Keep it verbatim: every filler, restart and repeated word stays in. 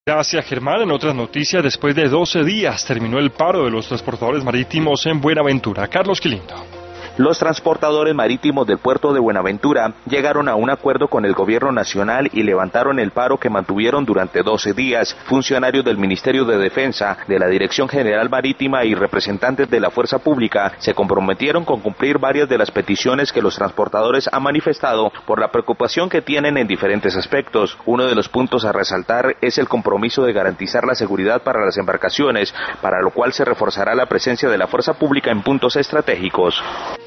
Gracias, Germán. En otras noticias, después de doce días terminó el paro de los transportadores marítimos en Buenaventura. Carlos Quilindo. Los transportadores marítimos del puerto de Buenaventura llegaron a un acuerdo con el gobierno nacional y levantaron el paro que mantuvieron durante doce días. Funcionarios del Ministerio de Defensa, de la Dirección General Marítima y representantes de la Fuerza Pública se comprometieron con cumplir varias de las peticiones que los transportadores han manifestado por la preocupación que tienen en diferentes aspectos. Uno de los puntos a resaltar es el compromiso de garantizar la seguridad para las embarcaciones, para lo cual se reforzará la presencia de la Fuerza Pública en puntos estratégicos.